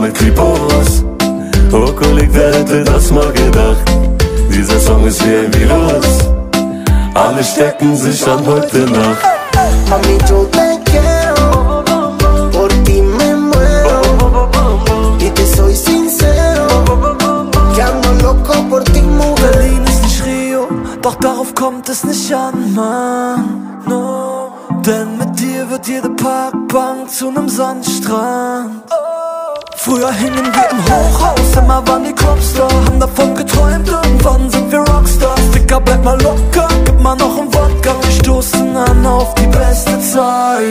mit Tripos. Oh Kolleg, wer hätte das mal gedacht? Dieser Song ist wie ein Virus. Alle stecken sich an heute Nacht. Mami, yo te quiero, por ti me muero, y te soy sincero, que ando loco por ti, mujer. Berlin ist nicht Rio, doch darauf kommt es nicht an, Mann, no. Denn mit dir wird jede Parkbank zu nem Sandstrand. Früher hingen wir im Hochhaus, immer waren die Cops da, haben davon geträumt, irgendwann sind wir Rockstars. Dicker, bleib mal locker, gib mal noch ein Wodka, wir stoßen an auf die beste Zeit.